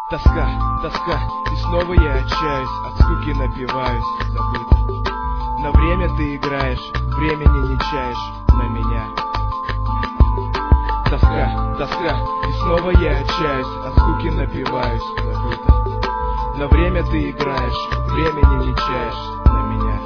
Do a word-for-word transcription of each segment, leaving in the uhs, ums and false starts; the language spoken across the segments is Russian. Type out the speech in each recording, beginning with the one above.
Тоска, тоска, и снова я отчаюсь, от скуки напиваюсь, забыто. На время ты играешь, времени не чаешь на меня. Тоска, тоска, и снова я отчаюсь, от скуки напиваюсь, забыто. На время ты играешь, времени не чаешь на меня.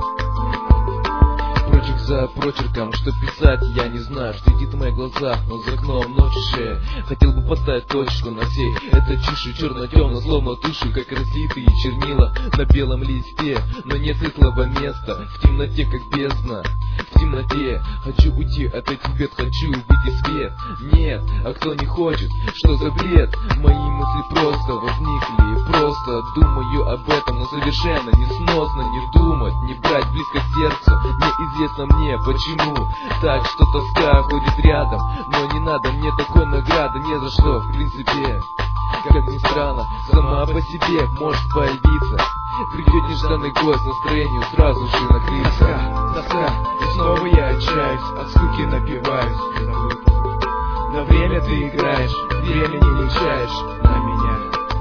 Прочерк за прочерком, что писать я не знаю, что видит в моих глазах, но за окном ночи шея. Хотел бы поставить точку на всей этой чуши, черно-темно, словно туши, как разлитые чернила на белом листе. Но нет светлого места, в темноте как бездна. В темноте хочу уйти от этих бед, хочу увидеть свет. Нет, а кто не хочет, что за бред? Мои мысли просто возникли, просто думаю об этом, но совершенно несносно не думать, не брать близко к сердцу. Неизвестно мне почему, так что тоска ходит рядом, но не надо мне такой награды, не за что, в принципе. Как ни странно, сама по себе может появиться. Придет нежданный гость, настроению сразу же накрыться. Тоска, тоска, и снова я отчаюсь, от скуки напиваюсь, забыто. На время ты играешь, времени не чаешь на меня.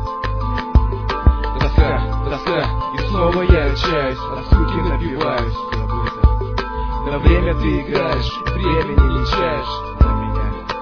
Тоска, тоска, и снова я отчаюсь, от скуки напиваюсь, забыто. На время ты играешь, времени не чаешь на меня.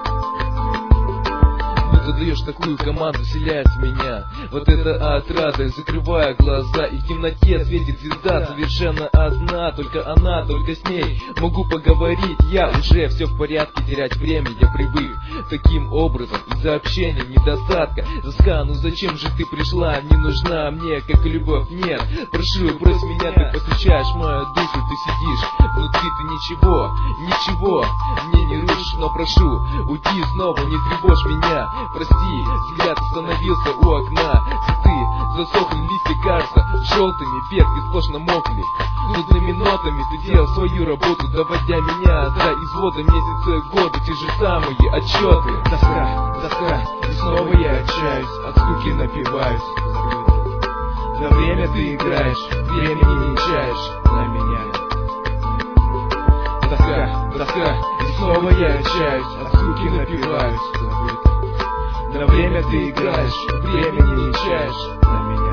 Ты даешь такую команду, вселяешь в меня. Вот это отрада, я закрываю глаза, и в темноте светит звезда. Совершенно одна, только она, только с ней могу поговорить. Я уже все в порядке, терять время я привык. Таким образом, из-за общения недостатка. Тоска, ну зачем же ты пришла? Не нужна мне, как и любовь, нет. Прошу, брось меня, ты посвящаешь мою душу. Ты сидишь, внутри ты ничего, ничего мне не рушишь. Но прошу, уйди снова, не тревожь меня. Прости, взгляд остановился у окна. Цветы засохли, листья кажутся желтыми, ветки сплошь намокли. Нудными нотами ты делал свою работу, доводя меня до извода месяца, года, те же самые отчеты. Тоска, тоска, и снова я отчаюсь, от скуки напиваюсь, забыто. На время ты играешь, времени не чаешь на меня. Тоска, тоска, и снова я отчаюсь, от скуки напиваюсь, забыто. На время ты играешь, времени не чаешь на меня.